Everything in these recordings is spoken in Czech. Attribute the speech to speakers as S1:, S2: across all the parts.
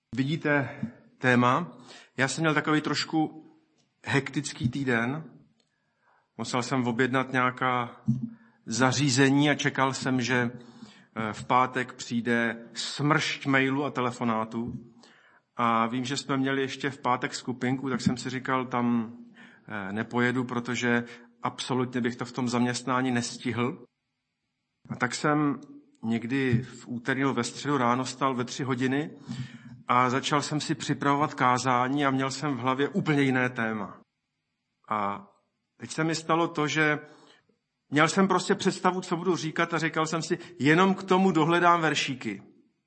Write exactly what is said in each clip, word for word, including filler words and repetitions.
S1: Vidíte téma? Já jsem měl takový trošku hektický týden. Musel jsem objednat nějaká zařízení a čekal jsem, že v pátek přijde smršť mailů a telefonátů. A vím, že jsme měli ještě v pátek skupinku, tak jsem si říkal, tam nepojedu, protože absolutně bych to v tom zaměstnání nestihl. A tak jsem někdy v úterý nebo ve středu ráno stal ve tři hodiny a začal jsem si připravovat kázání a měl jsem v hlavě úplně jiné téma. A teď se mi stalo to, že měl jsem prostě představu, co budu říkat a říkal jsem si, jenom k tomu dohledám veršíky.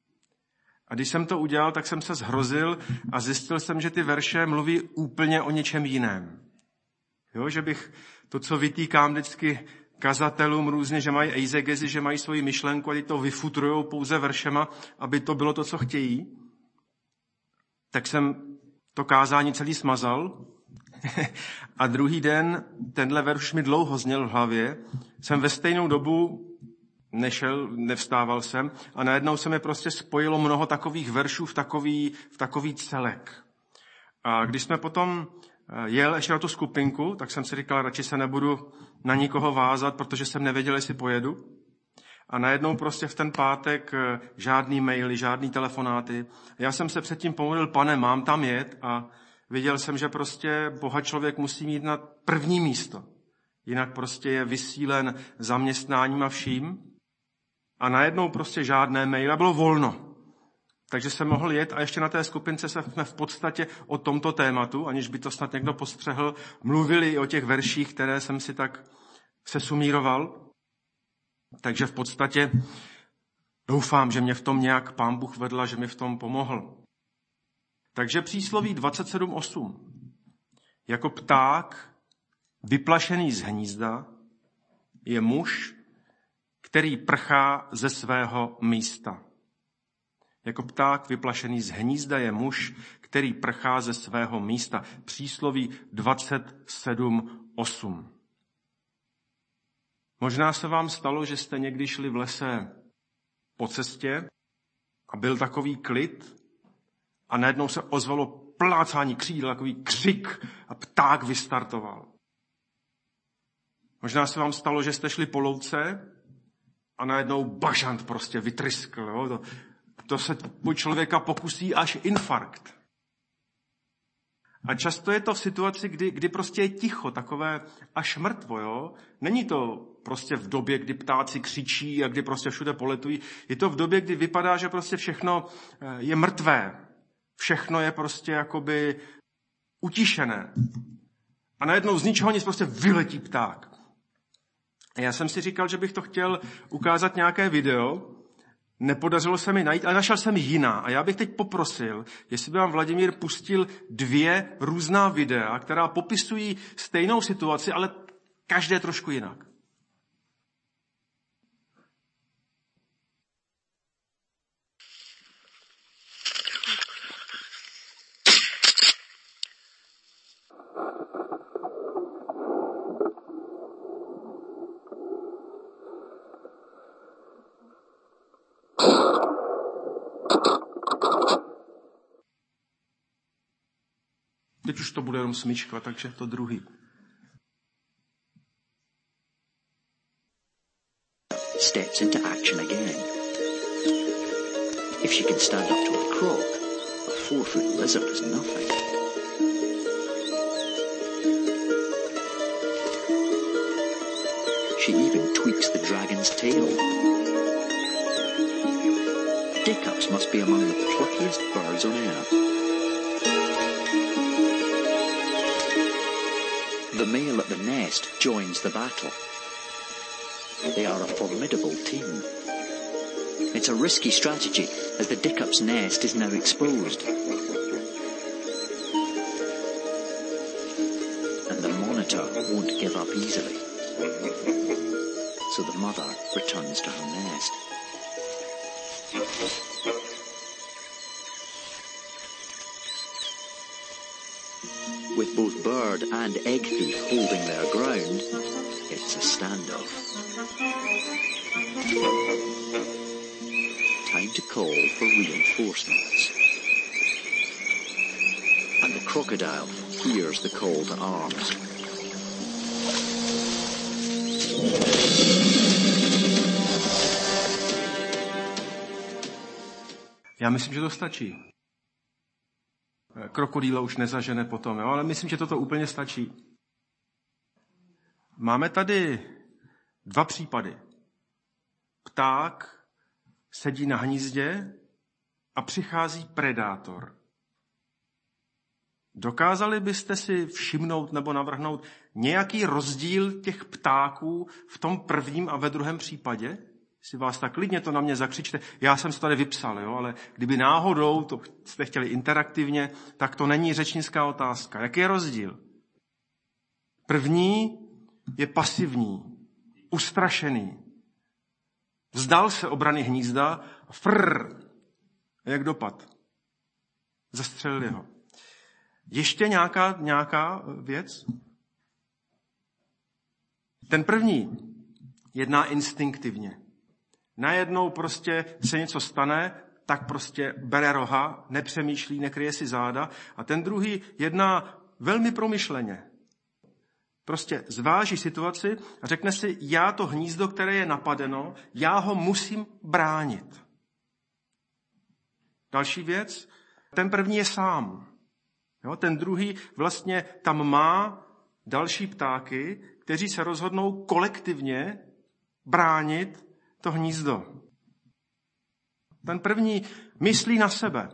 S1: A když jsem to udělal, tak jsem se zhrozil a zjistil jsem, že ty verše mluví úplně o něčem jiném. Jo, že bych to, co vytýkám vždycky kazatelům různě, že mají eisegezy, že mají svoji myšlenku a ty to vyfutrujou pouze veršema, aby to bylo to, co chtějí, tak jsem to kázání celý smazal a druhý den tenhle verš mi dlouho zněl v hlavě. Jsem ve stejnou dobu nešel, nevstával jsem a najednou se mi prostě spojilo mnoho takových veršů v takový, v takový celek. A když jsme potom jel ještě na tu skupinku, tak jsem si říkal, radši se nebudu na nikoho vázat, protože jsem nevěděl, jestli pojedu. A najednou prostě v ten pátek žádný maily, žádný telefonáty. Já jsem se předtím pomodlil, pane, mám tam jet a viděl jsem, že prostě Boha člověk musí mít na první místo. Jinak prostě je vysílen zaměstnáním a vším. A najednou prostě žádné maily a bylo volno. Takže jsem mohl jet a ještě na té skupince jsme v podstatě o tomto tématu, aniž by to snad někdo postřehl, mluvili o těch verších, které jsem si tak sesumíroval. Takže v podstatě doufám, že mě v tom nějak Pán Bůh vedl, že mi v tom pomohl. Takže přísloví dvacet sedm osm. Jako pták vyplašený z hnízda je muž, který prchá ze svého místa. Jako pták vyplašený z hnízda je muž, který prchá ze svého místa. Přísloví dvacet sedm osm. Možná se vám stalo, že jste někdy šli v lese po cestě a byl takový klid a najednou se ozvalo plácání křídel, takový křik a pták vystartoval. Možná se vám stalo, že jste šli po louce a najednou bažant prostě vytryskl. Jo? To, to se u člověka pokusí až infarkt. A často je to v situaci, kdy, kdy prostě je ticho, takové až mrtvo. Jo? Není to prostě v době, kdy ptáci křičí a kdy prostě všude poletují. Je to v době, kdy vypadá, že prostě všechno je mrtvé. Všechno je prostě jakoby utišené. A najednou z ničeho nic prostě vyletí pták. A já jsem si říkal, že bych to chtěl ukázat nějaké video. Nepodařilo se mi najít, ale našel jsem jiná. A já bych teď poprosil, jestli by vám Vladimír pustil dvě různá videa, která popisují stejnou situaci, ale každé trošku jinak. Teď už to bude jenom smyčka, takže to druhý.
S2: Steps into action again. If she can stand up to a croc, a four-foot lizard is nothing. She even tweaks the dragon's tail. Dickups must be among the pluckiest birds on earth. The male at the nest joins the battle. They are a formidable team. It's a risky strategy as the Dickup's nest is now exposed. And the monitor won't give up easily. So the mother returns to her nest. With both bird and egg thief holding their ground, it's a standoff. Time to call for reinforcements. and the crocodile hears the call to arms.
S1: Já myslím, že to stačí. Krokodýla už nezažene potom, jo? Ale myslím, že toto úplně stačí. Máme tady dva případy. Pták sedí na hnízdě a přichází predátor. Dokázali byste si všimnout nebo navrhnout nějaký rozdíl těch ptáků v tom prvním a ve druhém případě? Si vás tak klidně to na mě zakřičte. Já jsem to tady vypsal, jo? Ale kdyby náhodou to jste chtěli interaktivně, tak to není řečnická otázka. Jaký je rozdíl? První je pasivní, ustrašený. Vzdal se obrany hnízda a frrr. Jak dopad? Zastřelili ho. Ještě nějaká, nějaká věc? Ten první jedná instinktivně. Najednou prostě se něco stane, tak prostě bere roha, nepřemýšlí, nekryje si záda. A ten druhý jedná velmi promyšleně. Prostě zváží situaci a řekne si, já to hnízdo, které je napadeno, já ho musím bránit. Další věc, ten první je sám. Jo, ten druhý vlastně tam má další ptáky, kteří se rozhodnou kolektivně bránit to hnízdo. Ten první myslí na sebe.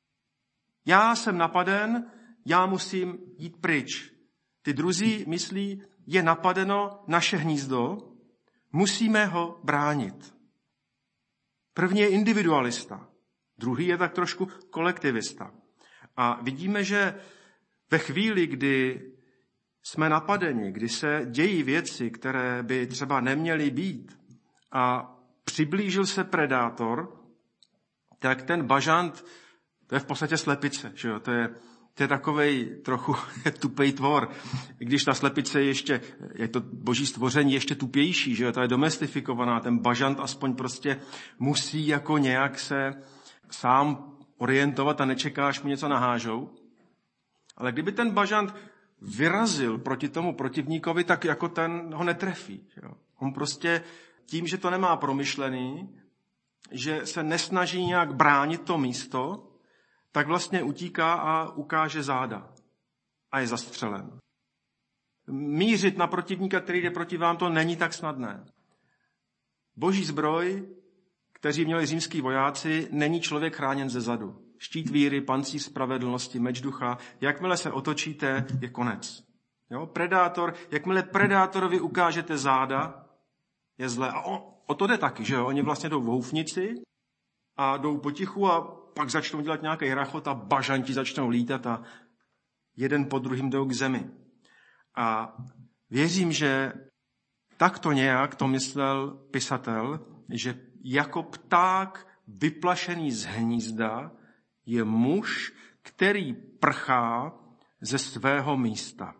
S1: Já jsem napaden, já musím jít pryč. Ty druzí myslí, je napadeno naše hnízdo, musíme ho bránit. První je individualista, druhý je tak trošku kolektivista. A vidíme, že ve chvíli, kdy jsme napadeni, kdy se dějí věci, které by třeba neměly být, a přiblížil se predátor, tak ten bažant, to je v podstatě slepice, že jo? To je, to je takovej trochu tupej tvor. I když ta slepice je ještě, je to boží stvoření, ještě tupější, že jo? To je domestifikovaná, ten bažant aspoň prostě musí jako nějak se sám orientovat a nečeká, až mu něco nahážou. Ale kdyby ten bažant vyrazil proti tomu protivníkovi, tak jako ten ho netrefí. Že jo? On prostě tím, že to nemá promyšlený, že se nesnaží nějak bránit to místo, tak vlastně utíká a ukáže záda a je zastřelen. Mířit na protivníka, který jde proti vám, to není tak snadné. Boží zbroj, kteří měli římský vojáci, není člověk chráněn ze zadu. Štít víry, pancíř spravedlnosti, meč ducha, jakmile se otočíte, je konec. Jo? Predátor, jakmile predátorovi ukážete záda, je zlé. A o, o to jde taky, že jo? Oni vlastně jdou v houfnici a jdou potichu a pak začnou dělat nějaký rachot a bažanti začnou lítat a jeden po druhým jdou k zemi. A věřím, že takto nějak to myslel pisatel, že jako pták vyplašený z hnízda je muž, který prchá ze svého místa.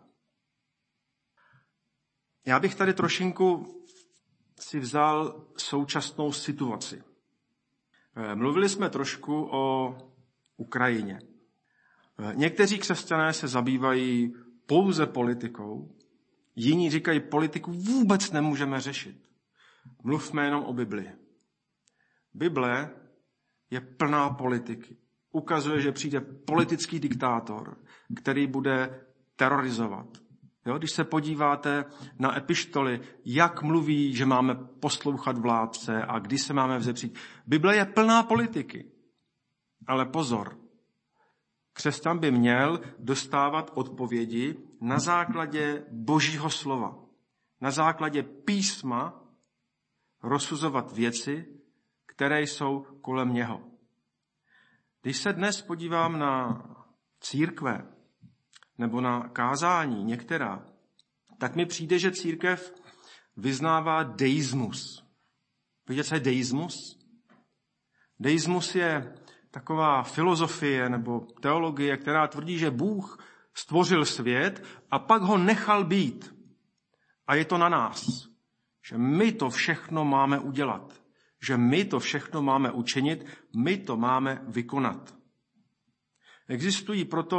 S1: Já bych tady trošinku si vzal současnou situaci. Mluvili jsme trošku o Ukrajině. Někteří křesťané se zabývají pouze politikou, jiní říkají, politiku vůbec nemůžeme řešit. Mluvme jenom o Bibli. Bible je plná politiky. Ukazuje, že přijde politický diktátor, který bude terorizovat. Jo, když se podíváte na epištoly, jak mluví, že máme poslouchat vládce a kdy se máme vzepřít. Bible je plná politiky. Ale pozor, křesťan by měl dostávat odpovědi na základě Božího slova. Na základě písma rozsuzovat věci, které jsou kolem něho. Když se dnes podívám na církve nebo na kázání některá, tak mi přijde, že církev vyznává deismus. Víte, co je deismus? Deismus je taková filozofie nebo teologie, která tvrdí, že Bůh stvořil svět a pak ho nechal být. A je to na nás, že my to všechno máme udělat. Že my to všechno máme učinit, my to máme vykonat. Existují proto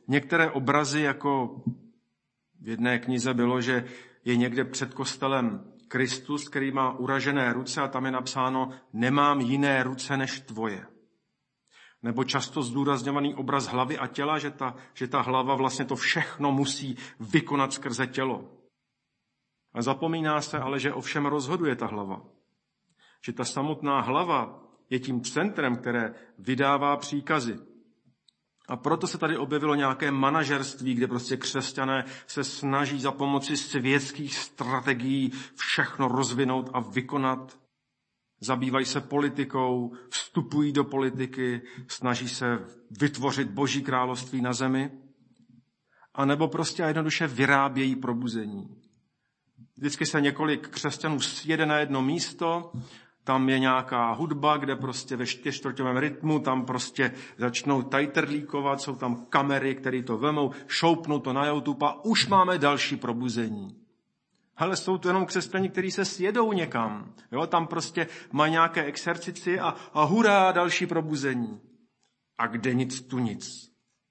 S1: některé obrazy, jako v jedné knize bylo, že je někde před kostelem Kristus, který má uražené ruce a tam je napsáno nemám jiné ruce než tvoje. Nebo často zdůrazňovaný obraz hlavy a těla, že ta, že ta hlava vlastně to všechno musí vykonat skrze tělo. A zapomíná se ale, že ovšem rozhoduje ta hlava. Že ta samotná hlava je tím centrem, které vydává příkazy. A proto se tady objevilo nějaké manažerství, kde prostě křesťané se snaží za pomoci světských strategií všechno rozvinout a vykonat. Zabývají se politikou, vstupují do politiky, snaží se vytvořit Boží království na zemi, a nebo prostě jednoduše vyrábějí probuzení. Vždycky se několik křesťanů sjede na jedno místo, tam je nějaká hudba, kde prostě ve čtyřčtvrťovém rytmu, tam prostě začnou tajterlíkovat, jsou tam kamery, které to vemou, šoupnou to na YouTube a už máme další probuzení. Ale jsou to jenom křesťané, kteří se sjedou někam. Jo, tam prostě mají nějaké exercici a, a hurá, další probuzení. A kde nic, tu nic.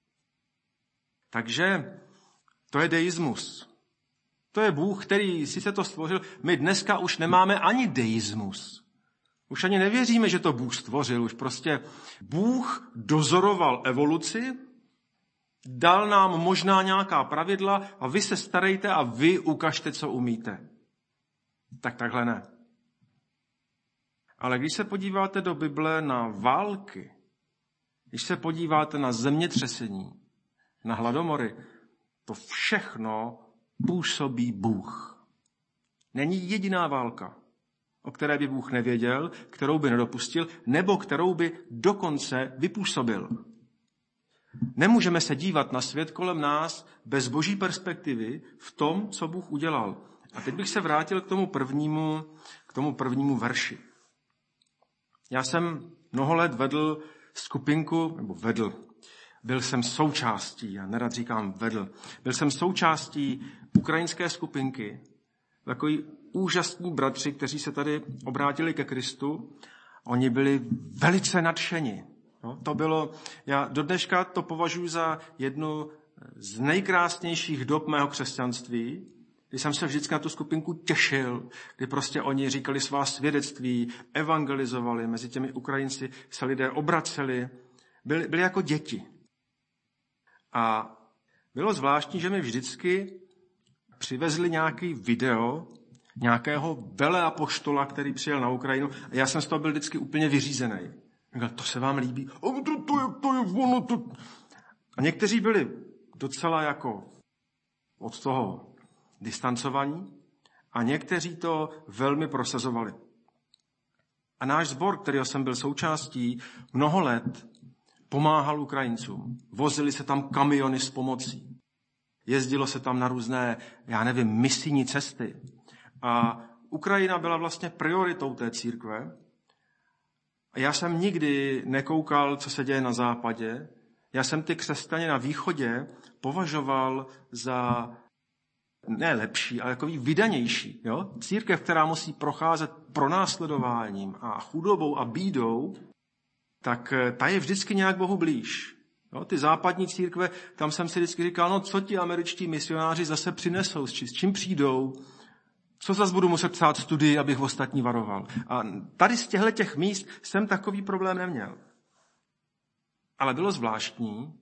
S1: Takže to je deismus. To je Bůh, který sice to stvořil. My dneska už nemáme ani deismus. Už ani nevěříme, že to Bůh stvořil. Už prostě Bůh dozoroval evoluci, dal nám možná nějaká pravidla a vy se starejte a vy ukažte, co umíte. Tak takhle ne. Ale když se podíváte do Bible na války, když se podíváte na zemětřesení, na hladomory, to všechno působí Bůh. Není jediná válka, o které by Bůh nevěděl, kterou by nedopustil, nebo kterou by dokonce vypůsobil. Nemůžeme se dívat na svět kolem nás bez boží perspektivy v tom, co Bůh udělal. A teď bych se vrátil k tomu prvnímu, k tomu prvnímu verši. Já jsem mnoho let vedl skupinku, nebo vedl, byl jsem součástí, já nerad říkám vedl, byl jsem součástí ukrajinské skupinky, takový úžasní bratři, kteří se tady obrátili ke Kristu. Oni byli velice nadšeni. No, to bylo, já do dneška to považuji za jednu z nejkrásnějších dob mého křesťanství, kdy jsem se vždycky na tu skupinku těšil, kdy prostě oni říkali svá svědectví, evangelizovali, mezi těmi Ukrajinci se lidé obraceli, byli, byli jako děti. A bylo zvláštní, že mi vždycky přivezli nějaký video nějakého veleapoštola, který přijel na Ukrajinu, a já jsem z toho byl vždycky úplně vyřízený. Říkal, to se vám líbí? A to, to, je, to je ono. To... A někteří byli docela jako od toho distancovaní a někteří to velmi prosazovali. A náš sbor, kterého jsem byl součástí, mnoho let pomáhal Ukrajincům. Vozili se tam kamiony s pomocí. Jezdilo se tam na různé, já nevím, misijní cesty. A Ukrajina byla vlastně prioritou té církve. A já jsem nikdy nekoukal, co se děje na západě. Já jsem ty křesťany na východě považoval za ne lepší, ale takový vydanější. Jo? Církev, která musí procházet pronásledováním a chudobou a bídou, tak ta je vždycky nějak Bohu blíž. Jo? Ty západní církve, tam jsem si vždycky říkal, no co ti američtí misionáři zase přinesou, s čím přijdou, co zase budu muset psát studii, abych ostatní varoval. A tady z těchto těch míst jsem takový problém neměl. Ale bylo zvláštní,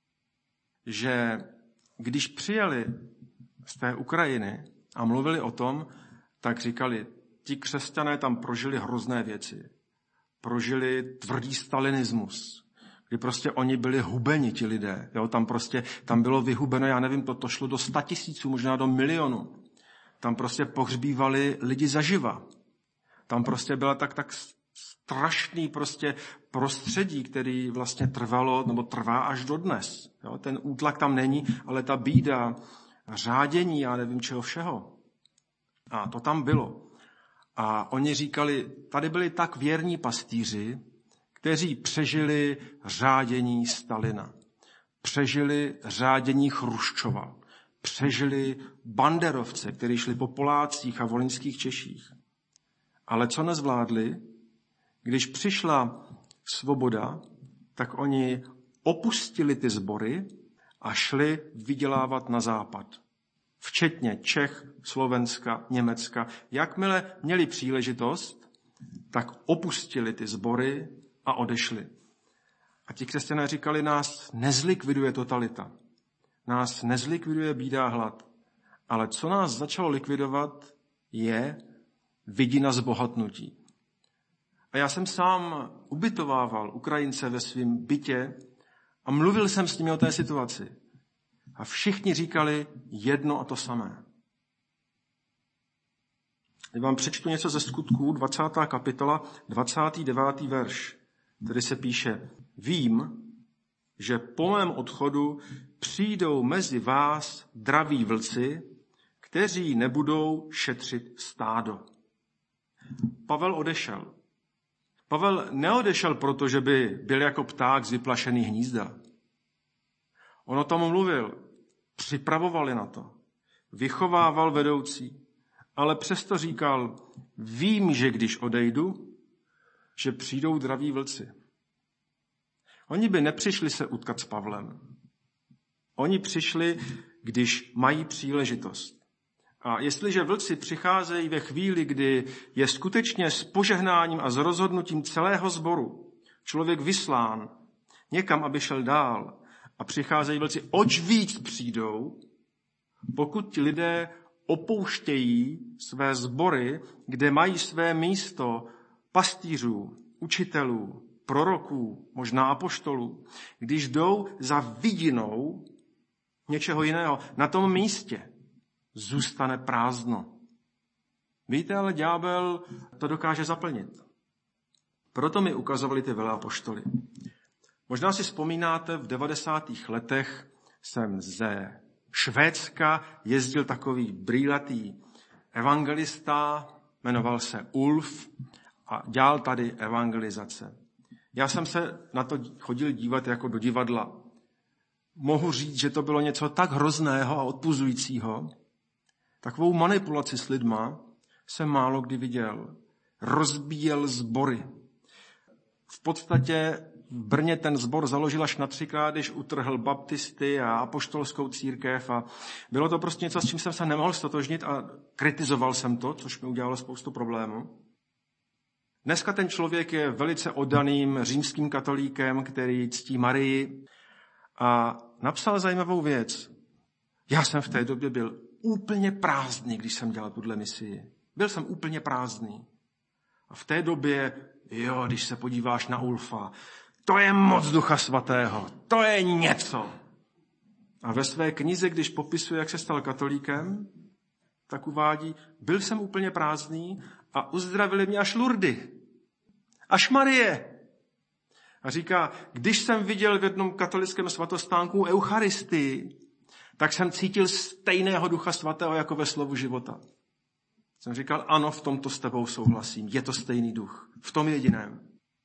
S1: že když přijeli z té Ukrajiny a mluvili o tom, tak říkali, ti křesťané tam prožili hrozné věci. Prožili tvrdý stalinismus, kdy prostě oni byli hubeni, ti lidé. Jo, tam prostě, tam bylo vyhubeno, já nevím, to, to šlo do sta tisíců, možná do milionu. Tam prostě pohřbívali lidi zaživa. Tam prostě byla tak, tak strašný prostě prostředí, který vlastně trvalo, nebo trvá až dodnes. Jo, ten útlak tam není, ale ta bída, řádění, já nevím čeho všeho. A to tam bylo. A oni říkali, tady byli tak věrní pastýři, kteří přežili řádění Stalina. Přežili řádění Chruščova. Přežili banderovce, kteří šli po Polácích a volyňských Češích. Ale co nezvládli, když přišla svoboda, tak oni opustili ty sbory a šli vydělávat na západ. Včetně Čech, Slovenska, Německa. Jakmile měli příležitost, tak opustili ty sbory a odešli. A ti křesťané říkali, nás nezlikviduje totalita. Nás nezlikviduje bída a hlad. Ale co nás začalo likvidovat, je vidina zbohatnutí. A já jsem sám ubytovával Ukrajince ve svém bytě a mluvil jsem s nimi o té situaci. A všichni říkali jedno a to samé. Já vám přečtu něco ze Skutků, dvacátá kapitola, dvacátý devátý verš, který se píše: Vím, že po mém odchodu přijdou mezi vás draví vlci, kteří nebudou šetřit stádo. Pavel odešel. Pavel neodešel proto, že by byl jako pták z vyplašený hnízda. On o tom mluvil, připravovali na to, vychovával vedoucí, ale přesto říkal, vím, že když odejdu, že přijdou draví vlci. Oni by nepřišli se utkat s Pavlem. Oni přišli, když mají příležitost. A jestliže vlci přicházejí ve chvíli, kdy je skutečně s požehnáním a s rozhodnutím celého sboru člověk vyslán někam, aby šel dál, a přicházejí vlci, oč víc přijdou, pokud ti lidé opouštějí své sbory, kde mají své místo pastýřů, učitelů, proroků, možná apoštolů, když jdou za vidinou něčeho jiného, na tom místě zůstane prázdno. Víte, ale ďábel to dokáže zaplnit. Proto mi ukazovali ty veleapoštoly. Možná si vzpomínáte, v devadesátých letech jsem ze Švédska jezdil takový brýlatý evangelista, jmenoval se Ulf a dělal tady evangelizace. Já jsem se na to chodil dívat jako do divadla. Mohu říct, že to bylo něco tak hrozného a odpuzujícího. Takovou manipulaci s lidma jsem málo kdy viděl. Rozbíjel sbory. V podstatě v Brně ten sbor založil až na třikrát, když utrhl baptisty a apoštolskou církev. A bylo to prostě něco, s čím jsem se nemohl stotožnit a kritizoval jsem to, což mi udělalo spoustu problémů. Dneska ten člověk je velice oddaným římským katolíkem, který ctí Marii a napsal zajímavou věc. Já jsem v té době byl úplně prázdný, když jsem dělal tuhle misii. Byl jsem úplně prázdný. A v té době, jo, když se podíváš na Ulfa, to je moc Ducha Svatého, to je něco. A ve své knize, když popisuje, jak se stal katolíkem, tak uvádí, byl jsem úplně prázdný a uzdravili mě až Lurdy, až Marie. A říká, když jsem viděl v jednom katolickém svatostánku Eucharistii, tak jsem cítil stejného Ducha Svatého jako ve slovu života. Jsem říkal, ano, v tomto s tebou souhlasím, je to stejný duch, v tom jediném.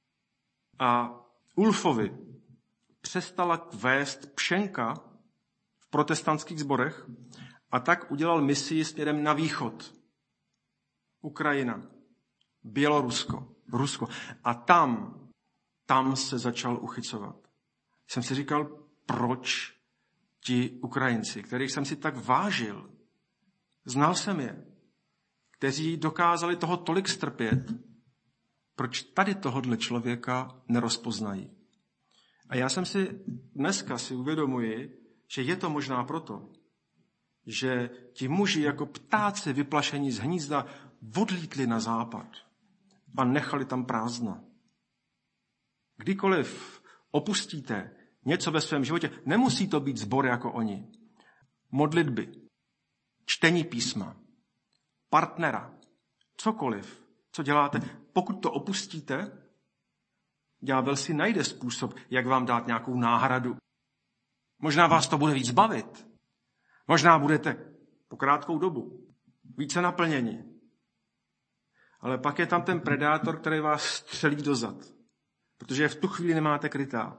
S1: A Ulfovi přestala vést pšenka v protestantských sborech a tak udělal misii směrem na východ. Ukrajina, Bělorusko, Rusko. A tam, tam se začal uchycovat. Jsem si říkal, proč ti Ukrajinci, kterých jsem si tak vážil, znal jsem je, kteří dokázali toho tolik strpět, proč tady tohodle člověka nerozpoznají. A já jsem si dneska si uvědomuji, že je to možná proto, že ti muži jako ptáci vyplašení z hnízda odlítli na západ a nechali tam prázdno. Kdykoliv opustíte něco ve svém životě, nemusí to být sbor jako oni. Modlitby, čtení písma, partnera, cokoliv, co děláte, pokud to opustíte, ďábel si najde způsob, jak vám dát nějakou náhradu. Možná vás to bude víc bavit. Možná budete po krátkou dobu více naplněni. Ale pak je tam ten predátor, který vás střelí do zad. Protože v tu chvíli nemáte krytá.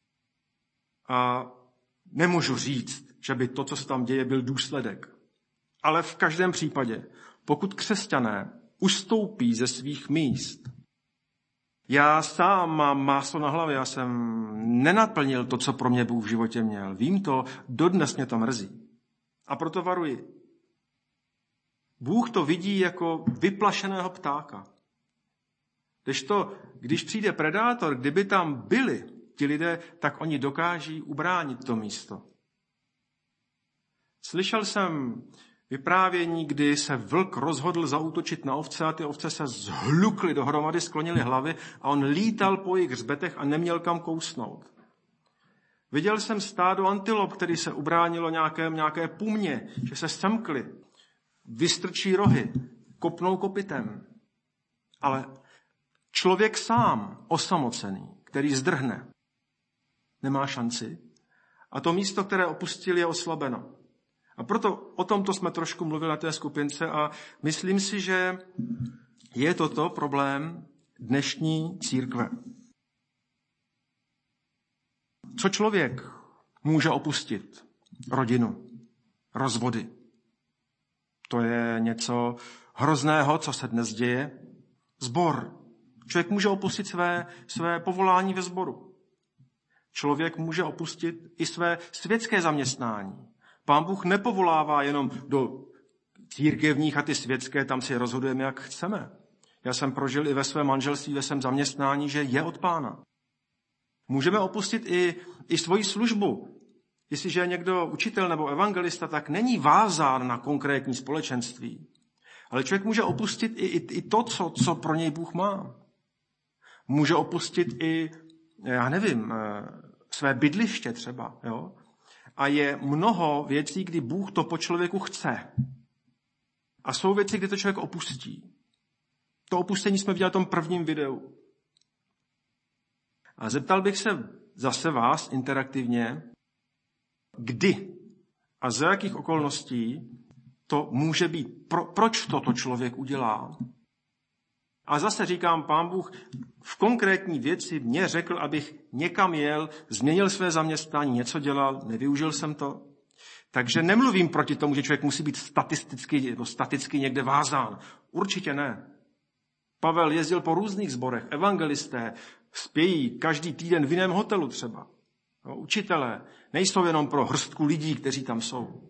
S1: A nemůžu říct, že by to, co se tam děje, byl důsledek. Ale v každém případě, pokud křesťané ustoupí ze svých míst Já sám mám máslo na hlavě, já jsem nenaplnil to, co pro mě Bůh v životě měl. Vím to, dodnes mě to mrzí. A proto varuji. Bůh to vidí jako vyplašeného ptáka. Kdežto, když přijde predátor, kdyby tam byli ti lidé, tak oni dokáží ubránit to místo. Slyšel jsem vyprávění, kdy se vlk rozhodl zaútočit na ovce a ty ovce se zhlukly dohromady, sklonily hlavy a on lítal po jejich hřbetech a neměl kam kousnout. Viděl jsem stádo antilop, který se ubránilo nějaké, nějaké pumně, že se semkly, vystrčí rohy, kopnou kopitem. Ale člověk sám, osamocený, který zdrhne, nemá šanci. A to místo, které opustil, je oslabeno. A proto o tomto jsme trošku mluvili na té skupince a myslím si, že je toto problém dnešní církve. Co člověk může opustit? Rodinu, rozvody. To je něco hrozného, co se dnes děje. Sbor. Člověk může opustit své, své povolání ve sboru. Člověk může opustit i své světské zaměstnání. Pán Bůh nepovolává jenom do církevních a ty světské, tam si rozhodujeme, jak chceme. Já jsem prožil i ve svém manželství, ve svém zaměstnání, že je od Pána. Můžeme opustit i, i svoji službu. Jestliže je někdo učitel nebo evangelista, tak není vázán na konkrétní společenství. Ale člověk může opustit i, i, i to, co, co pro něj Bůh má. Může opustit i, já nevím, své bydliště třeba, jo? A je mnoho věcí, kdy Bůh to po člověku chce. A jsou věci, kdy to člověk opustí. To opuštění jsme viděli v tom prvním videu. A zeptal bych se zase vás interaktivně, kdy a za jakých okolností to může být. Pro, proč toto člověk udělá? A zase říkám, Pán Bůh v konkrétní věci mě řekl, abych někam jel, změnil své zaměstnání, něco dělal, nevyužil jsem to. Takže nemluvím proti tomu, že člověk musí být statisticky, nebo staticky někde vázán. Určitě ne. Pavel jezdil po různých sborech, evangelisté spějí každý týden v jiném hotelu třeba. No, učitelé nejsou jenom pro hrstku lidí, kteří tam jsou.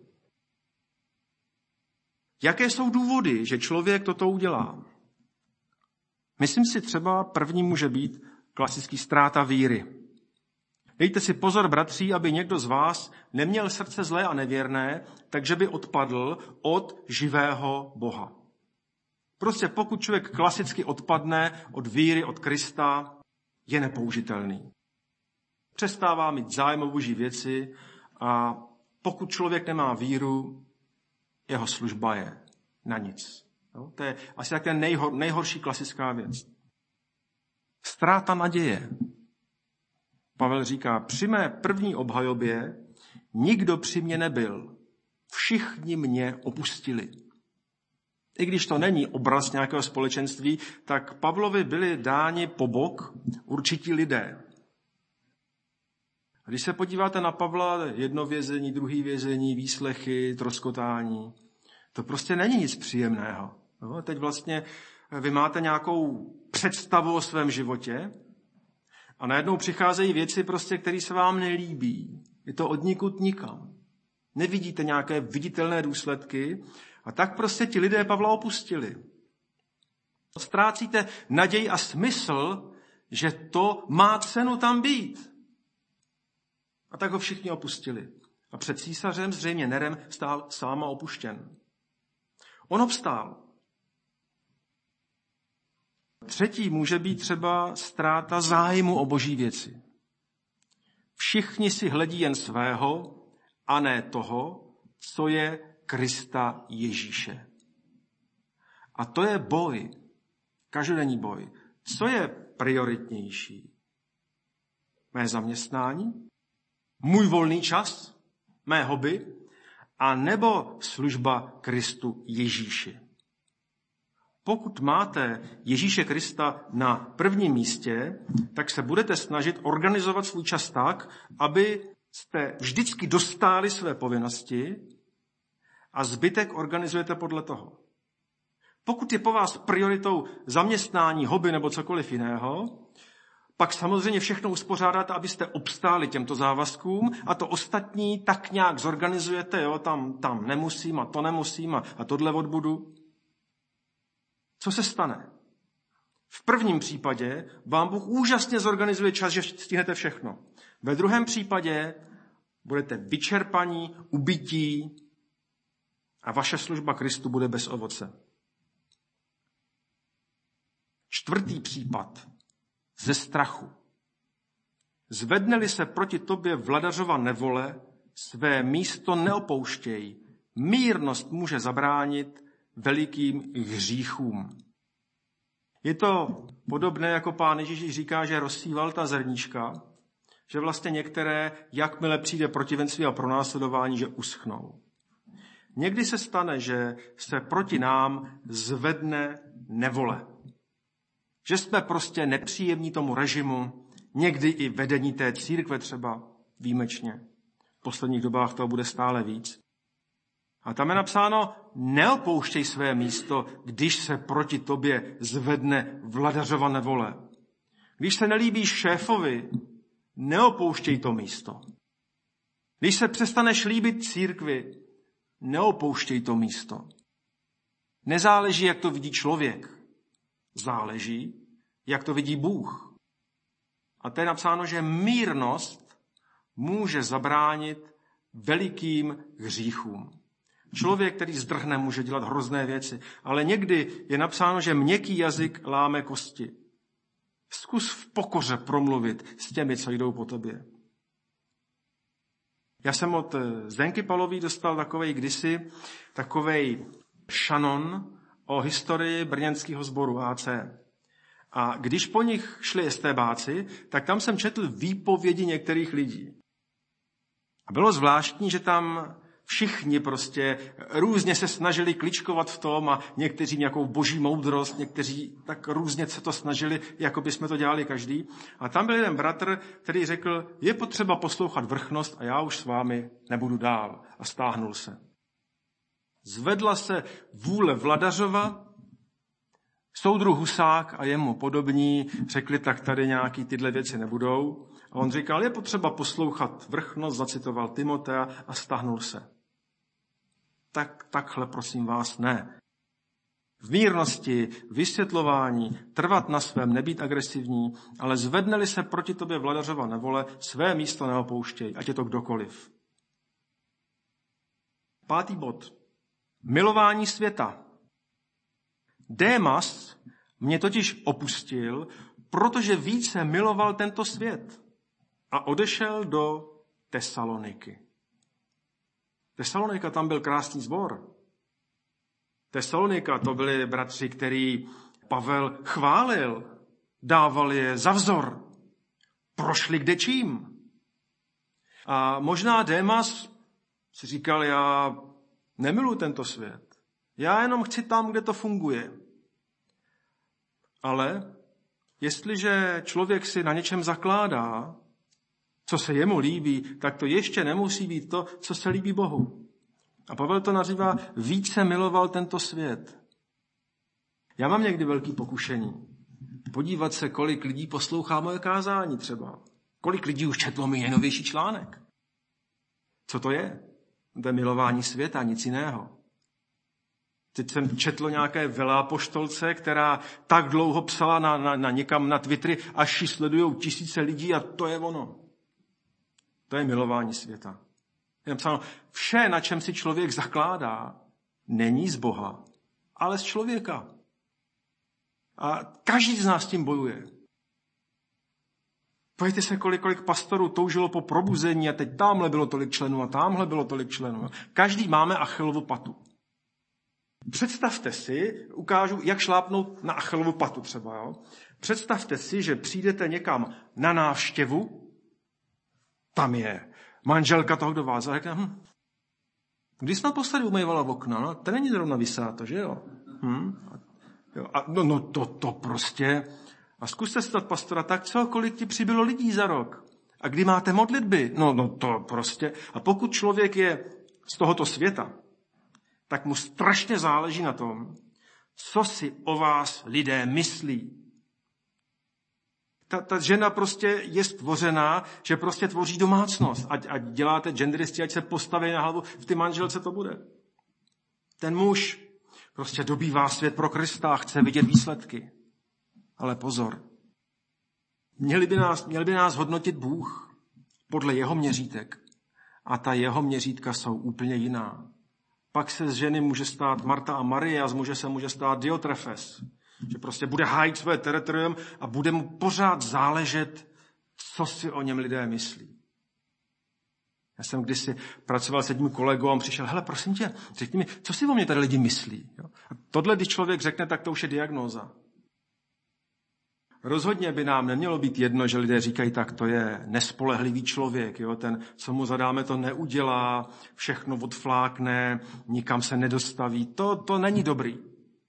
S1: Jaké jsou důvody, že člověk toto udělá? Myslím si třeba první může být klasický ztráta víry. Dejte si pozor, bratři, aby někdo z vás neměl srdce zlé a nevěrné, takže by odpadl od živého Boha. Prostě pokud člověk klasicky odpadne od víry, od Krista, je nepoužitelný. Přestává mít zájem o boží věci a pokud člověk nemá víru, jeho služba je na nic. No, to je asi také nejhor, nejhorší klasická věc. Ztráta naděje. Pavel říká, při mé první obhajobě nikdo při mě nebyl. Všichni mě opustili. I když to není obraz nějakého společenství, tak Pavlovi byli dáni po bok určití lidé. A když se podíváte na Pavla, jedno vězení, druhý vězení, výslechy, troskotání, to prostě není nic příjemného. No, teď vlastně vy máte nějakou představu o svém životě a najednou přicházejí věci, prostě, které se vám nelíbí. Je to odnikud nikam. Nevidíte nějaké viditelné důsledky a tak prostě ti lidé Pavla opustili. Ztrácíte naději a smysl, že to má cenu tam být. A tak ho všichni opustili. A před císařem, zřejmě Nerem, stál sám a opuštěn. On obstál. Třetí může být třeba ztráta zájmu o boží věci. Všichni si hledí jen svého a ne toho, co je Krista Ježíše. A to je boj, každodenní boj. Co je prioritnější? Mé zaměstnání? Můj volný čas? Mé hobby? A nebo služba Kristu Ježíši? Pokud máte Ježíše Krista na prvním místě, tak se budete snažit organizovat svůj čas tak, aby jste vždycky dostáli své povinnosti a zbytek organizujete podle toho. Pokud je po vás prioritou zaměstnání, hobby nebo cokoliv jiného, pak samozřejmě všechno uspořádáte, abyste obstáli těmto závazkům a to ostatní tak nějak zorganizujete, jo, tam, tam nemusím a to nemusím a, a tohle odbudu. Co se stane? V prvním případě vám Bůh úžasně zorganizuje čas, že stihnete všechno. Ve druhém případě budete vyčerpaní, ubití a vaše služba Kristu bude bez ovoce. Čtvrtý případ. Ze strachu. Zvedne-li se proti tobě vladařova nevole, své místo neopouštěj. Mírnost může zabránit velikým hříchům. Je to podobné, jako Pán Ježíš říká, že rozsíval ta zrníčka, že vlastně některé, jakmile přijde protivenství a pronásledování, že uschnou. Někdy se stane, že se proti nám zvedne nevole. Že jsme prostě nepříjemní tomu režimu, někdy i vedení té církve třeba výjimečně. V posledních dobách toho bude stále víc. A tam je napsáno, neopouštěj své místo, když se proti tobě zvedne vladařova nevole. Když se nelíbíš šéfovi, neopouštěj to místo. Když se přestaneš líbit církvi, neopouštěj to místo. Nezáleží, jak to vidí člověk. Záleží, jak to vidí Bůh. A to je napsáno, že mírnost může zabránit velikým hříchům. Člověk, který zdrhne, může dělat hrozné věci, ale někdy je napsáno, že měkký jazyk láme kosti. Zkus v pokoře promluvit s těmi, co jdou po tobě. Já jsem od Zdenky Palový dostal takovej kdysi, takovej šanon o historii brněnského sboru A C. A když po nich šli estébáci, tak tam jsem četl výpovědi některých lidí. A bylo zvláštní, že tam všichni prostě různě se snažili kličkovat v tom a někteří nějakou boží moudrost, někteří tak různě se to snažili, jako by jsme to dělali každý. A tam byl jeden bratr, který řekl, je potřeba poslouchat vrchnost a já už s vámi nebudu dál. A stáhnul se. Zvedla se vůle vladařova, soudruh Husák a jemu podobní řekli, tak tady nějaký tyhle věci nebudou. A on říkal, je potřeba poslouchat vrchnost, zacitoval Timotea a stáhnul se. Tak takhle, prosím vás, ne. V mírnosti, vysvětlování, trvat na svém, nebýt agresivní, ale zvedne-li se proti tobě vladařova nevole, své místo neopouštěj, ať je to kdokoliv. Pátý bod. Milování světa. Démas mě totiž opustil, protože více miloval tento svět a odešel do Tesaloniky. Tesalonika, tam byl krásný sbor. Tesalonika, to byli bratři, který Pavel chválil, dával je za vzor, prošli kdečím. A možná Démas si říkal, já nemiluji tento svět. Já jenom chci tam, kde to funguje. Ale jestliže člověk si na něčem zakládá, co se jemu líbí, tak to ještě nemusí být to, co se líbí Bohu. A Pavel to nazývá, více miloval tento svět. Já mám někdy velký pokušení. Podívat se, kolik lidí poslouchá moje kázání třeba. Kolik lidí už četlo mi nejnovější článek. Co to je? To je milování světa, nic jiného. Teď jsem četl nějaké velápoštolce, která tak dlouho psala na, na, na někam na Twittery, až ji sledujou tisíce lidí a to je ono. To je milování světa. Je napsáno, vše, na čem si člověk zakládá, není z Boha, ale z člověka. A každý z nás tím bojuje. Pojďte se, kolik, kolik pastorů toužilo po probuzení a teď tamhle bylo tolik členů a tamhle bylo tolik členů. Každý máme Achillovu patu. Představte si, ukážu, jak šlápnout na Achillovu patu třeba. Jo? Představte si, že přijdete někam na návštěvu, tam je manželka toho, kdo vás řekne, hm, když jsme naposledy umývala v okna, no, to není zrovna vysáto, že jo? Hm? jo a, no, no to, to prostě. A zkuste se dát pastora, tak co, kolik ti přibylo lidí za rok? A kdy máte modlitby? No, no to prostě. A pokud člověk je z tohoto světa, tak mu strašně záleží na tom, co si o vás lidé myslí. Ta, ta žena prostě je stvořená, že prostě tvoří domácnost. Ať, ať děláte genderisti, ať se postaví na hlavu, v ty manželce to bude. Ten muž prostě dobývá svět pro Krista, chce vidět výsledky. Ale pozor. Měli by nás, měl by nás hodnotit Bůh podle jeho měřítek. A ta jeho měřítka jsou úplně jiná. Pak se z ženy může stát Marta a Marie a z muže se může stát Diotrefes. Že prostě bude hájit své teritorium a bude mu pořád záležet, co si o něm lidé myslí. Já jsem kdysi pracoval s jedním kolegou a on přišel, hele, prosím tě, řekni mi, co si o mě tady lidi myslí. Jo? A tohle, když člověk řekne, tak to už je diagnóza. Rozhodně by nám nemělo být jedno, že lidé říkají, tak to je nespolehlivý člověk, jo? Ten, co mu zadáme, to neudělá, všechno odflákne, nikam se nedostaví. To, to není dobrý.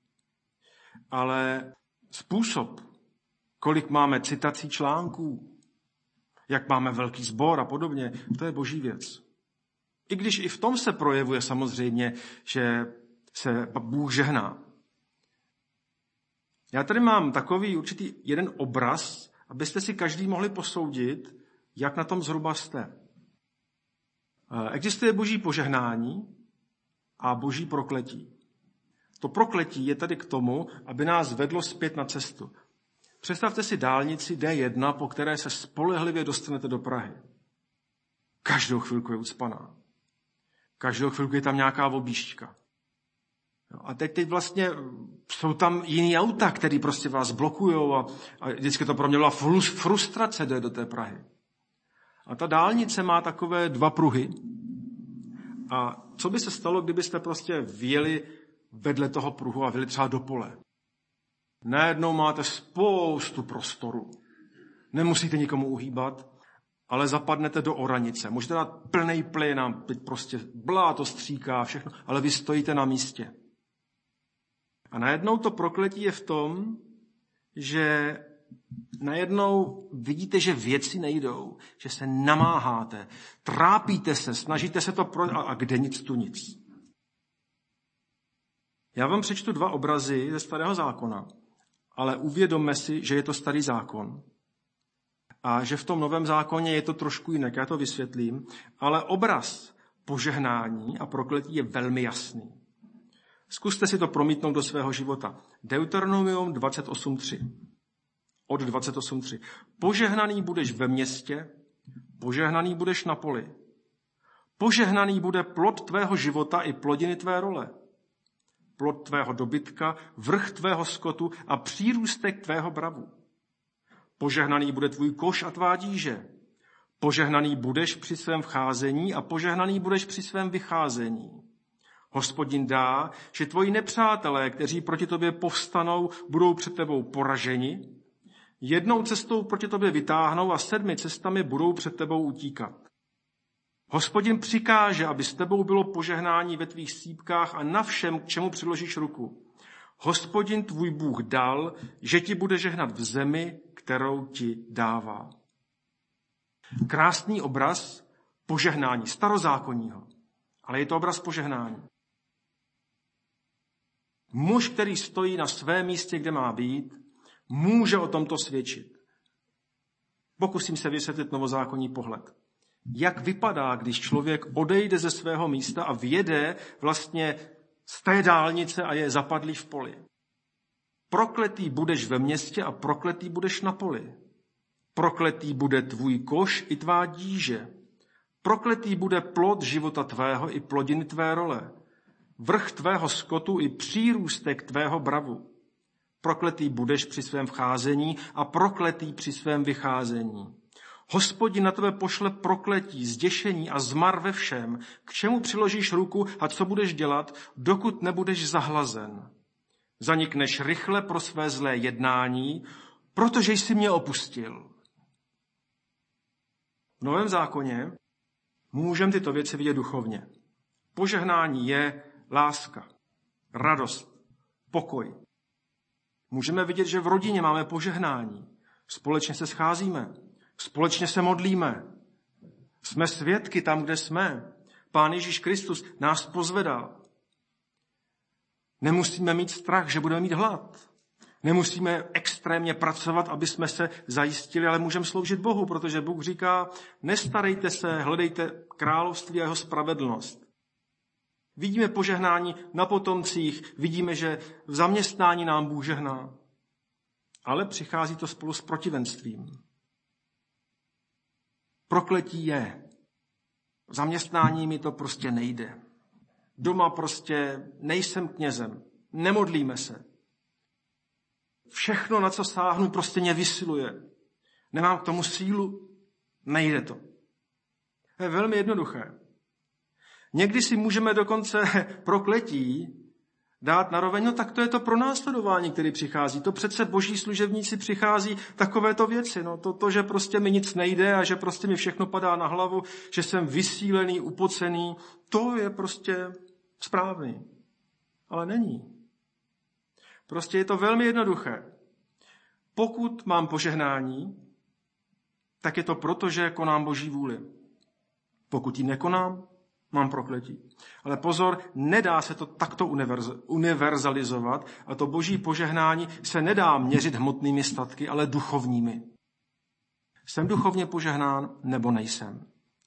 S1: Ale způsob, kolik máme citací článků, jak máme velký sbor a podobně, to je boží věc. I když i v tom se projevuje samozřejmě, že se Bůh žehná. Já tady mám takový určitý jeden obraz, abyste si každý mohli posoudit, jak na tom zhruba jste. Existuje boží požehnání a boží prokletí. To prokletí je tady k tomu, aby nás vedlo zpět na cestu. Představte si dálnici D jedna, po které se spolehlivě dostanete do Prahy. Každou chvilku je ucpaná. Každou chvilku je tam nějaká objížďka. A teď, teď vlastně jsou tam jiný auta, který prostě vás blokujou a, a vždycky to pro mě byla frustrace jde do té Prahy. A ta dálnice má takové dva pruhy. A co by se stalo, kdybyste prostě vjeli vedle toho pruhu a vyjeli třeba do pole? Najednou máte spoustu prostoru. Nemusíte nikomu uhýbat, ale zapadnete do oranice. Můžete dát plnej plyn a teď prostě bláto stříká všechno, ale vy stojíte na místě. A najednou to prokletí je v tom, že najednou vidíte, že věci nejdou, že se namáháte, trápíte se, snažíte se to pro... A, a kde nic, tu nic. Já vám přečtu dva obrazy ze Starého zákona, ale uvědomme si, že je to Starý zákon a že v tom Novém zákoně je to trošku jinak, já to vysvětlím, ale obraz požehnání a prokletí je velmi jasný. Zkuste si to promítnout do svého života. Deuteronomium dvacet osm tři. Od dvacet osm tři. Požehnaný budeš ve městě, požehnaný budeš na poli. Požehnaný bude plod tvého života i plodiny tvé role. Plod tvého dobytka, vrch tvého skotu a přírůstek tvého bravu. Požehnaný bude tvůj koš a tvá díže. Požehnaný budeš při svém vcházení a požehnaný budeš při svém vycházení. Hospodin dá, že tvoji nepřátelé, kteří proti tobě povstanou, budou před tebou poraženi. Jednou cestou proti tobě vytáhnou a sedmi cestami budou před tebou utíkat. Hospodin přikáže, aby s tebou bylo požehnání ve tvých sýpkách a na všem, k čemu přiložíš ruku. Hospodin tvůj Bůh dal, že ti bude žehnat v zemi, kterou ti dává. Krásný obraz požehnání, starozákonního, ale je to obraz požehnání. Muž, který stojí na svém místě, kde má být, může o tomto svědčit. Pokusím se vysvětlit novozákonní pohled. Jak vypadá, když člověk odejde ze svého místa a vjede vlastně z té dálnice a je zapadlý v poli? Prokletý budeš ve městě a prokletý budeš na poli. Prokletý bude tvůj koš i tvá díže. Prokletý bude plod života tvého i plodiny tvé role. Vrch tvého skotu i přírůstek tvého bravu. Prokletý budeš při svém vcházení a prokletý při svém vycházení. Hospodin na tebe pošle prokletí, zděšení a zmar ve všem, k čemu přiložíš ruku a co budeš dělat, dokud nebudeš zahlazen. Zanikneš rychle pro své zlé jednání, protože jsi mě opustil. V Novém zákoně můžeme tyto věci vidět duchovně. Požehnání je láska, radost, pokoj. Můžeme vidět, že v rodině máme požehnání. Společně se scházíme, společně se modlíme. Jsme svědky tam, kde jsme. Pán Ježíš Kristus nás pozvedá. Nemusíme mít strach, že budeme mít hlad. Nemusíme extrémně pracovat, aby jsme se zajistili, ale můžeme sloužit Bohu, protože Bůh říká, nestarejte se, hledejte království a jeho spravedlnost. Vidíme požehnání na potomcích, vidíme, že v zaměstnání nám Bůh žehná. Ale přichází to spolu s protivenstvím. Prokletí je. V zaměstnání mi to prostě nejde. Doma prostě nejsem knězem. Nemodlíme se. Všechno, na co sáhnu, prostě mě vysiluje. Nemám k tomu sílu, nejde to. To je velmi jednoduché. Někdy si můžeme dokonce prokletí dát na roveň, no tak to je to pronásledování, který přichází. To přece boží služebníci přichází takovéto věci. No to, to, že prostě mi nic nejde a že prostě mi všechno padá na hlavu, že jsem vysílený, upocený, to je prostě správný. Ale není. Prostě je to velmi jednoduché. Pokud mám požehnání, tak je to proto, že konám boží vůli. Pokud ji nekonám, mám prokletí. Ale pozor, nedá se to takto univerzalizovat a to boží požehnání se nedá měřit hmotnými statky, ale duchovními. Jsem duchovně požehnán nebo nejsem.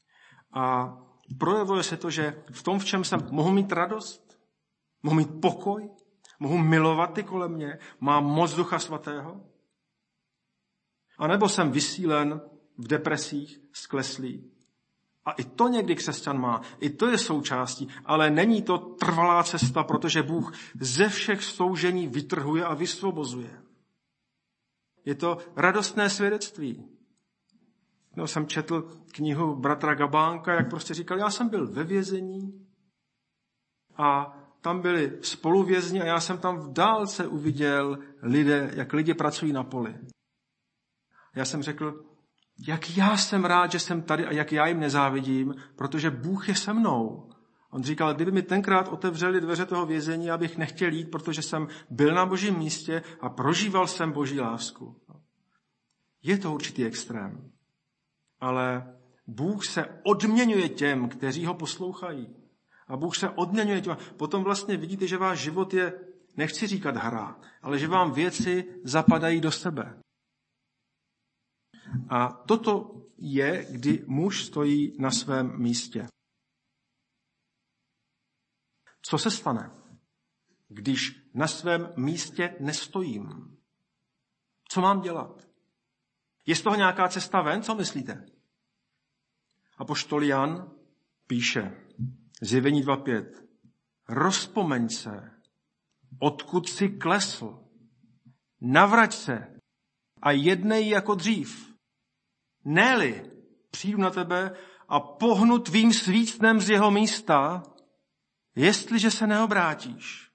S1: A projevuje se to, že v tom, v čem jsem, mohu mít radost, mohu mít pokoj, mohu milovat ty kolem mě, mám moc Ducha Svatého, a nebo jsem vysílen v depresích, skleslý. A i to někdy křesťan má, i to je součástí, ale není to trvalá cesta, protože Bůh ze všech soužení vytrhuje a vysvobozuje. Je to radostné svědectví. No, jsem četl knihu bratra Gabánka, jak prostě říkal, já jsem byl ve vězení a tam byli spoluvězni a já jsem tam v dálce uviděl lidé, jak lidi pracují na poli. Já jsem řekl, jak já jsem rád, že jsem tady a jak já jim nezávidím, protože Bůh je se mnou. On říkal, kdyby mi tenkrát otevřeli dveře toho vězení, já bych nechtěl jít, protože jsem byl na božím místě a prožíval jsem boží lásku. Je to určitý extrém. Ale Bůh se odměňuje těm, kteří ho poslouchají. A Bůh se odměňuje těm. Potom vlastně vidíte, že váš život je, nechci říkat hra, ale že vám věci zapadají do sebe. A toto je, kdy muž stojí na svém místě. Co se stane, když na svém místě nestojím? Co mám dělat? Je z toho nějaká cesta ven? Co myslíte? Apoštol Jan píše, Zjevení dva pět. Rozpomeň se, odkud jsi klesl. Navrať se a jednej jako dřív. Ne-li přijdu na tebe a pohnu tvým svícnem z jeho místa, jestliže se neobrátíš.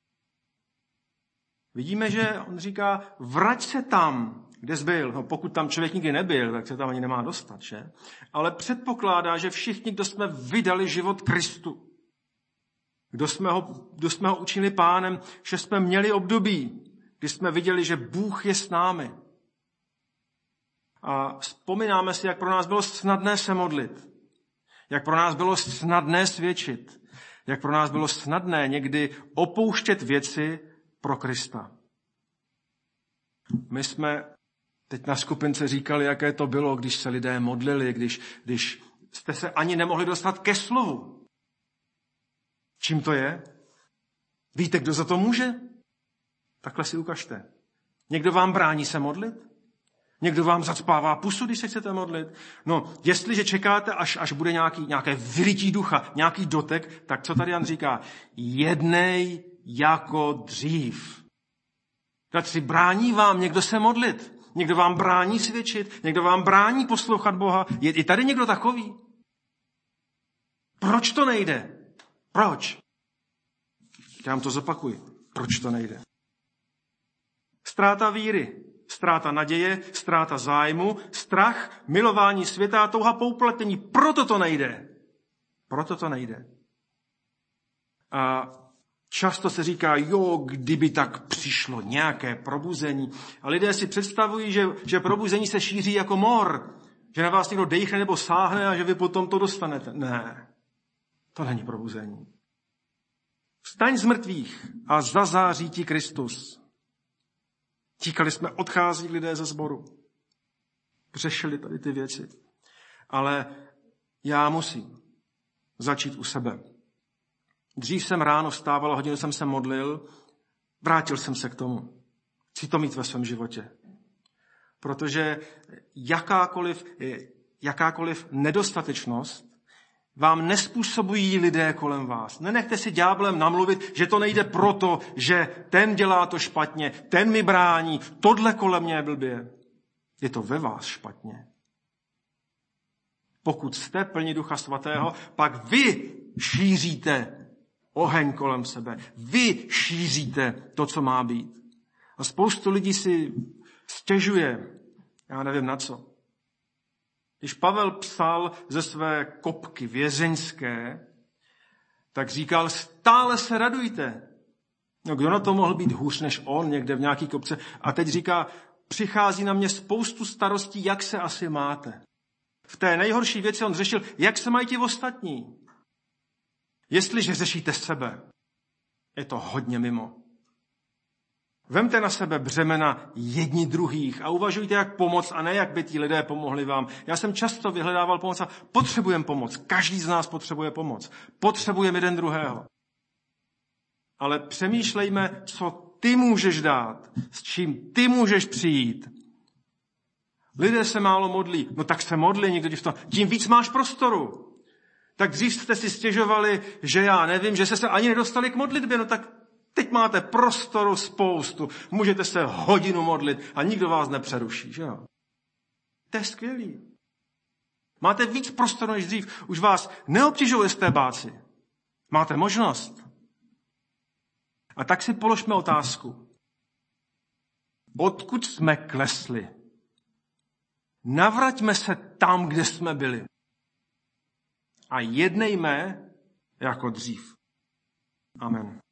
S1: Vidíme, že on říká, vrať se tam, kde jsi byl. No, pokud tam člověk nikdy nebyl, tak se tam ani nemá dostat, že? Ale předpokládá, že všichni, kdo jsme vydali život Kristu, kdo jsme ho, kdo jsme ho učili pánem, že jsme měli období, kdy jsme viděli, že Bůh je s námi. A vzpomínáme si, jak pro nás bylo snadné se modlit, jak pro nás bylo snadné svědčit, jak pro nás bylo snadné někdy opouštět věci pro Krista. My jsme teď na skupince říkali, jaké to bylo, když se lidé modlili, když, když jste se ani nemohli dostat ke slovu. Čím to je? Víte, kdo za to může? Takhle si ukažte. Někdo vám brání se modlit? Někdo vám zacpává pusu, když se chcete modlit? No, jestliže čekáte, až, až bude nějaký, nějaké vylití ducha, nějaký dotek, tak co tady Jan říká? Jednej jako dřív. Bratři, brání vám někdo se modlit, někdo vám brání svědčit, někdo vám brání poslouchat Boha. Je, je tady někdo takový? Proč to nejde? Proč? Já vám to zopakuji. Proč to nejde? Ztráta víry, ztráta naděje, ztráta zájmu, strach, milování světa, touha po uplatnění. Proto to nejde. Proto to nejde. A často se říká, jo, kdyby tak přišlo nějaké probuzení. A lidé si představují, že, že probuzení se šíří jako mor. Že na vás někdo dejchne nebo sáhne a že vy potom to dostanete. Ne, to není probuzení. Vstaň z mrtvých a zazáří ti Kristus. Tíkali jsme, odchází lidé ze sboru. Řešili tady ty věci. Ale já musím začít u sebe. Dřív jsem ráno vstával, hodinu jsem se modlil, vrátil jsem se k tomu. Chci to mít ve svém životě. Protože jakákoliv, jakákoliv nedostatečnost vám nespůsobují lidé kolem vás. Nenechte si ďáblem namluvit, že to nejde proto, že ten dělá to špatně, ten mi brání, tohle kolem mě je blbě. Je to ve vás špatně. Pokud jste plní Ducha Svatého, pak vy šíříte oheň kolem sebe. Vy šíříte to, co má být. A spoustu lidí si stěžuje, já nevím na co. Když Pavel psal ze své kopky vězeňské, tak říkal, stále se radujte. No, kdo na to mohl být hůř než on někde v nějaký kopce? A teď říká, přichází na mě spoustu starostí, jak se asi máte. V té nejhorší věci on řešil, jak se mají ti ostatní. Jestliže řešíte sebe, je to hodně mimo. Vemte na sebe břemena jedni druhých a uvažujte, jak pomoct a ne, jak by ti lidé pomohli vám. Já jsem často vyhledával pomoc a potřebujeme pomoc. Každý z nás potřebuje pomoc. Potřebujeme jeden druhého. Ale přemýšlejme, co ty můžeš dát, s čím ty můžeš přijít. Lidé se málo modlí. No tak se modlí někdo v tom. Tím víc máš prostoru. Tak dřív jste si stěžovali, že já nevím, že jste se ani nedostali k modlitbě. No tak teď máte prostoru spoustu. Můžete se hodinu modlit a nikdo vás nepřeruší, že jo? To je skvělý. Máte víc prostoru než dřív. Už vás neobtěžují estébáci. Máte možnost. A tak si položme otázku. Odkud jsme klesli? Navraťme se tam, kde jsme byli. A jednejme jako dřív. Amen.